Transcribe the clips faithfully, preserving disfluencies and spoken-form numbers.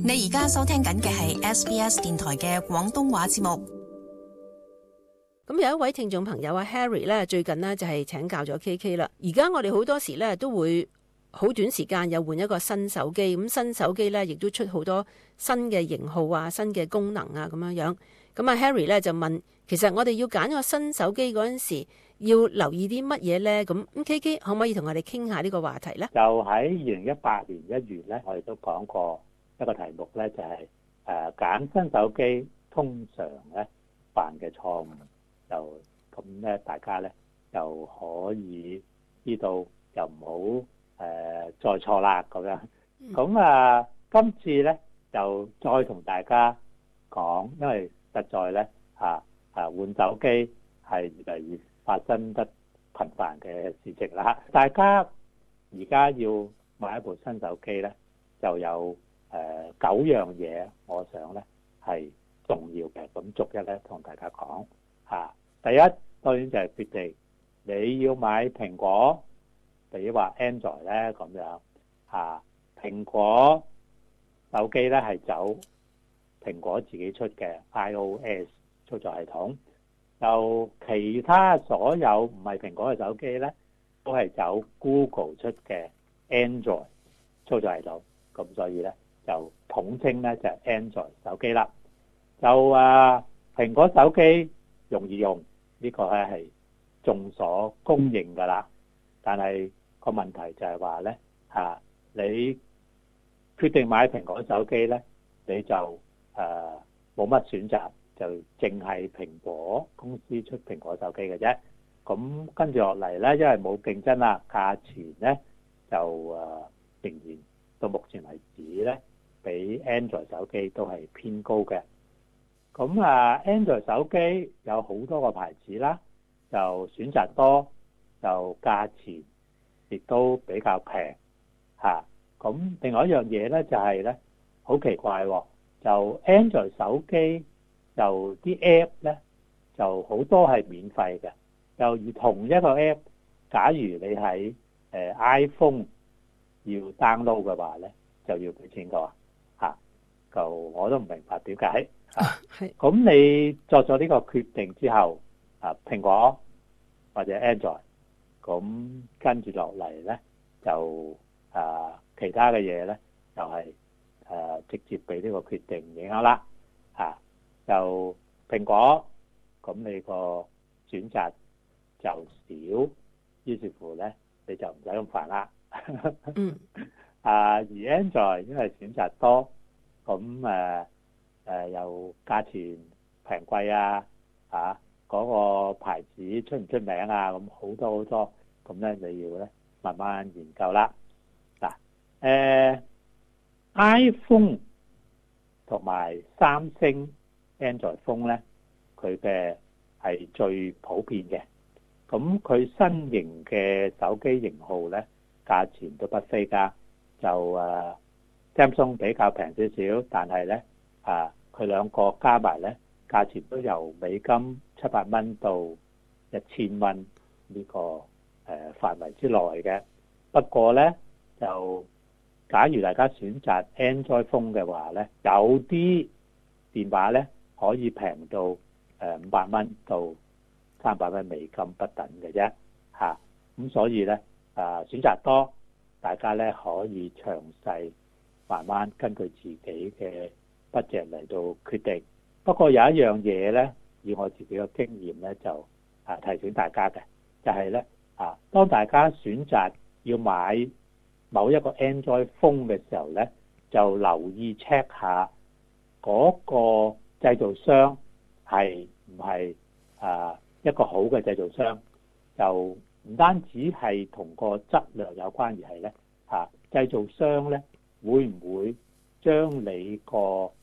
你而家收聽緊嘅係 S B S 電台嘅廣東話節目。 咁有一位聽眾朋友啊 Harry 咧，最近呢就係請教咗 K K 啦。而家我哋好多時咧都會好短時間又換一個新手機，咁新手機咧亦都出好多新嘅型號啊、新嘅功能啊咁樣樣。咁啊 Harry 咧就問，其實我哋要揀個新手機嗰陣時，要留意啲乜嘢咧？咁咁 K K 可唔可以同我哋傾下呢個話題咧？ 就喺二零一八年一月咧，我哋都講過一個題目咧，就係誒揀新手機通常咧犯嘅錯誤，就咁咧大家咧又可以知道又唔好誒再錯啦咁樣。咁、嗯、啊，今次咧就再同大家講，因為實在咧嚇嚇換手機係越嚟越發生得頻繁嘅事情啦。大家而家要買一部新手機咧，就有誒、呃、九樣嘢，我想咧係重要嘅，咁逐一咧同大家講嚇、啊。第一當然就係決定你要買蘋果，譬如話 Android 咧咁樣嚇、啊。蘋果手機咧係走蘋果自己出嘅 iOS 操作系統，就其他所有唔係蘋果嘅手機咧，都係走 Google 出嘅 Android 操作系統，咁所以咧就統稱咧就係 Android 手機啦。就啊蘋果手機容易用，呢個咧係眾所公認噶啦。但係個問題就係話咧嚇，你決定買蘋果手機咧，你就誒冇乜選擇，就淨係蘋果公司出蘋果手機嘅啫。咁跟住落嚟咧，因為冇競爭啦，價錢咧就誒仍然到目前為止咧，比 Android 手機都係偏高嘅。咁啊 Android 手機有好多個牌子啦，就選擇多，就價錢亦都比較平嚇。咁另外一樣嘢咧就係咧好奇怪喎，就 Android 手機就啲 app 咧就好多係免費嘅，就而同一個 app， 假如你喺誒 iPhone 要 download 嘅話咧，就要俾錢㗎嚇。就我都唔明白點解嚇。咁你作咗呢個決定之後，啊蘋果或者 Android， 咁跟住落嚟咧就啊其他嘅嘢咧就係、是、誒、啊、直接俾呢個決定影響啦嚇。就蘋果咁你個選擇就少，於是乎咧你就唔使咁煩啦。 嗯。 啊而 Android 因為選擇多，咁誒誒又價錢平貴啊嚇，嗰、那個牌子出唔出名啊，咁好多好多，咁咧你要咧慢慢研究啦。嗱誒 iPhone 同埋三星 Android phone 咧，佢嘅係最普遍嘅。咁佢新型嘅手機型號咧，價錢都不菲㗎。就誒 Samsung 比較平少少，但係咧啊，佢兩個加埋咧，價錢都由美金七百蚊到一千蚊呢個誒範圍之內嘅。不過咧，就假如大家選擇 Android phone 嘅話咧，有啲電話咧可以平到誒五百蚊到三百蚊美金不等嘅啫嚇。咁所以咧啊，選擇多，大家咧可以詳細慢慢根據自己嘅 budget 嚟到決定。不過有一樣嘢咧，以我自己嘅經驗咧，就啊提醒大家嘅，就係咧啊，當大家選擇要買某一個 Android phone 嘅時候咧，就留意 check 下嗰個製造商係唔係啊一個好嘅製造商，就唔單止係同個質量有關，而係咧嚇製造商咧會唔會將你個誒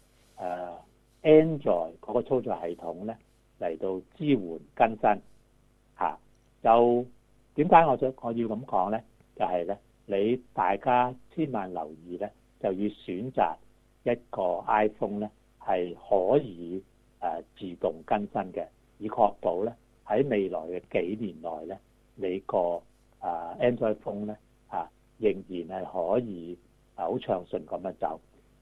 Android 嗰個操作系統咧嚟到支援更新嚇？就點解我想我要咁講咧？就係咧，你大家千萬留意咧，就要選擇一個 iPhone 咧係可以誒自動更新嘅，以確保咧喺未來嘅幾年內咧，你個啊 Android phone 咧啊仍然係可以啊好暢順咁樣走。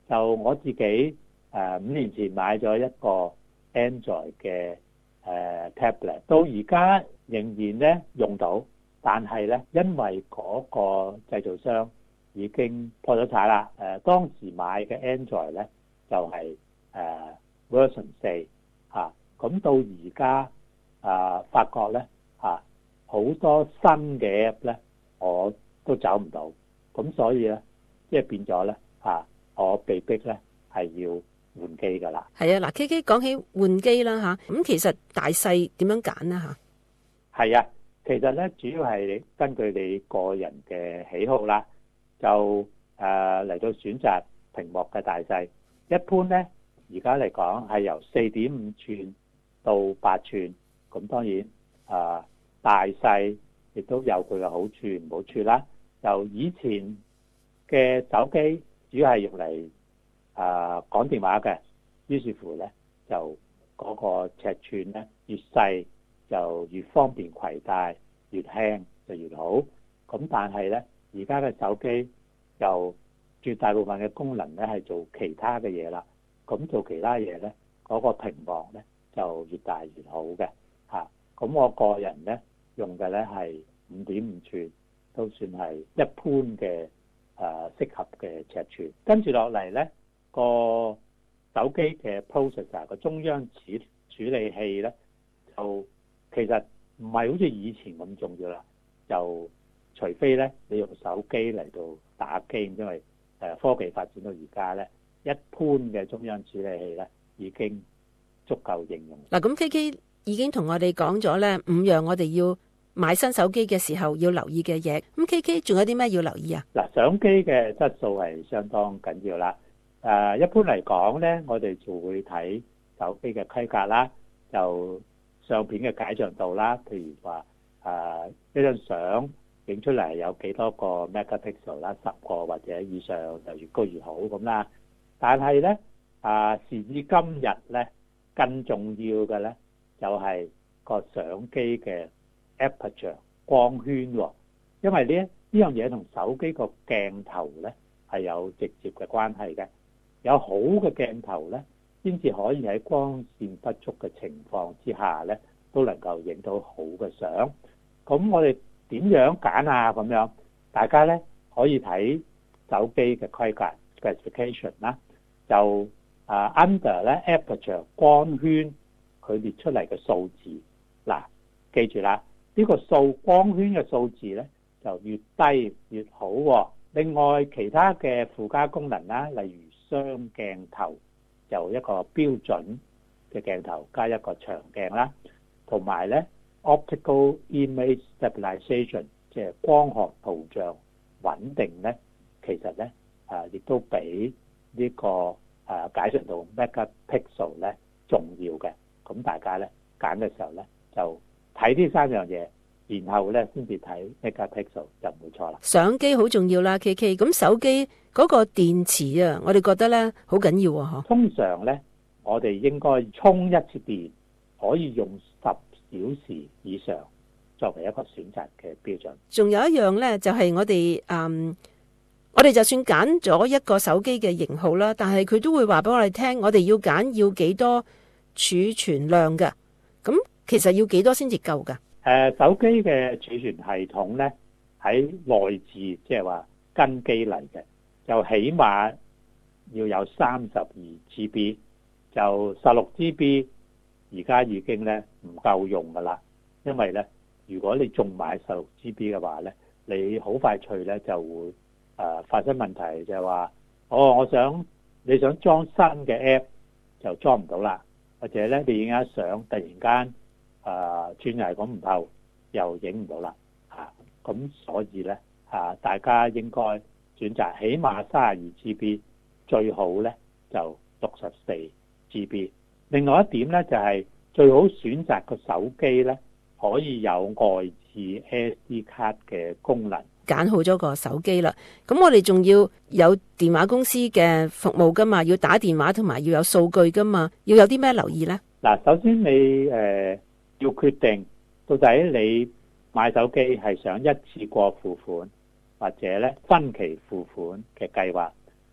就我自己誒、呃、五年前買咗一個 Android 嘅誒、呃、tablet， 到而家仍然咧用到，但係咧因為嗰個製造商已經破咗產啦。誒、呃、當時買嘅 Android 咧就係、是、誒、呃、version 四嚇，咁、啊、到而家啊發覺咧嚇好多新嘅 app 咧我都找唔到，咁所以咧即係變咗咧嚇，我被逼咧係要換機噶啦。 係啊，嗱 K K 講起換機啦嚇，咁其實大細點樣揀呢嚇？係啊，其實咧主要係根據你個人嘅喜好啦，就誒嚟、呃、到選擇屏幕嘅大細。一般咧而家嚟講係由四點五寸到八寸，咁當然啊、呃、大細亦都有佢嘅好處唔好處啦。就以前嘅手機主要係用嚟啊講電話嘅，於是乎咧就嗰個尺寸咧越細就越方便攜帶，越輕就越好。咁但係咧而家嘅手機就絕大部分嘅功能咧係做其他嘅嘢啦。咁做其他嘢咧嗰個屏幕咧就越大越好嘅嚇。咁我個人咧用嘅咧係五點五寸，都算係一般嘅誒適合嘅尺寸。跟住落嚟咧個手機嘅 processor 個中央處處理器咧，就其實唔係好似以前咁重要啦。就除非咧你用手機嚟到打機，因為誒科技發展到而家咧，一般嘅中央處理器咧已經足夠應用。 嗱，咁 K K 已經同我哋講咗咧五樣我哋要買新手機嘅時候要留意嘅嘢。咁 K K 仲有啲咩要留意啊？ 嗱，相機嘅質素係相當緊要啦。誒，一般嚟講咧，我哋就會睇手機嘅規格啦，就相片嘅解像度啦。譬如話誒一張相影出嚟有幾多個 megapixel 啦，十個或者以上就越高越好咁啦。但係咧啊，時至今日咧，更重要嘅咧就係個相機嘅 aperture 光圈喎，因為呢呢樣嘢同手機個鏡頭咧係有直接嘅關係嘅。有好嘅鏡頭咧，先至可以喺光線不足嘅情況之下咧，都能夠影到好嘅相。咁我哋點樣揀啊？咁樣大家咧可以睇手機嘅規格 specification 啦，就啊 under 咧 aperture 光圈佢列出嚟嘅數字。嗱，記住啦，呢個數光圈嘅數字咧就越低越好喎。另外其他嘅附加功能啦，例如雙鏡頭就一個標準嘅鏡頭加一個長鏡啦，同埋咧 optical image stabilization 即係光學圖像穩定咧，其實咧啊亦都比呢個啊解像度 megapixel 咧重要嘅。咁大家咧揀嘅時候咧就睇呢三樣嘢，然後咧先至睇 megapixel 就冇錯啦。 相機好重要啦 ，K K。咁手機嗰個電池啊，我哋覺得咧好緊要啊，嗬。 通常咧，我哋應該充一次電可以用十小時以上，作為一個選擇嘅標準。 仲有一樣咧，就係、是、我哋嗯，我哋就算揀咗一個手機嘅型號啦，但係佢都會話俾我哋聽，我哋要揀要幾多儲存量㗎。咁其實要幾多先至夠㗎？誒、 呃，手機嘅儲存系統咧喺內置，即係話跟機嚟嘅。就起碼要有三十二 G B， 就十六 G B 而家已經咧唔夠用噶啦。因為咧，如果你仲買十六 G B 嘅話咧，你好快脆咧就會誒、呃、發生問題，就係話，哦，我想你想裝新嘅 app 就裝唔到啦，或者咧你影一相突然間誒轉嚟咁唔透，又影唔到啦嚇。咁所以咧嚇，大家應該選擇起碼三十二 G B， 最好咧就六十四 G B。另外一點咧就係、是、最好選擇個手機咧可以有外置 S D 卡嘅功能。 揀好咗個手機啦，咁我哋仲要有電話公司嘅服務噶嘛，要打電話同埋要有數據噶嘛，要有啲咩留意咧？ 嗱，首先你誒、呃、要決定到底你買手機係想一次過付款，或者咧分期付款嘅計劃。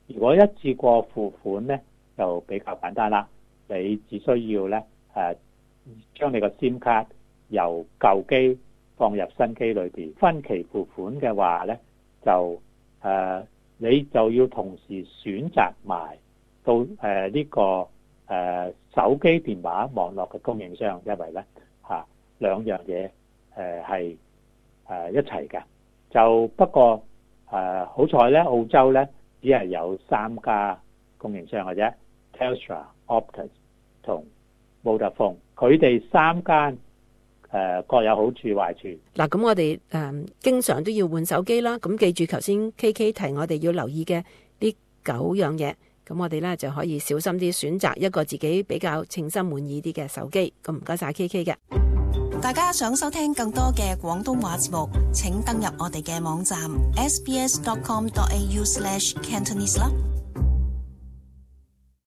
如果一次過付款咧，就比較簡單啦。你只需要咧誒，將你個 SIM 卡由舊機放入新機裏邊，分期付款嘅話咧，就誒、呃、你就要同時選擇埋到誒呢、呃這個誒、呃、手機電話網絡嘅供應商，因為咧嚇、啊、兩樣嘢誒係誒一齊嘅。就不過誒、呃、好彩咧，澳洲咧只係有三家供應商嘅啫 ，Telstra、Optus 同 Vodafone，佢哋三間。誒各有好處壞處。 嗱，咁我哋誒、嗯、經常都要換手機啦。咁記住頭先 K K 提我哋要留意嘅呢九樣嘢，咁我哋咧就可以小心啲選擇一個自己比較稱心滿意啲嘅手機。咁唔該晒 K K 嘅。 大家想收聽更多嘅廣東話節目，請登入我哋嘅網站 s b s dot com dot a u slash cantonese 啦。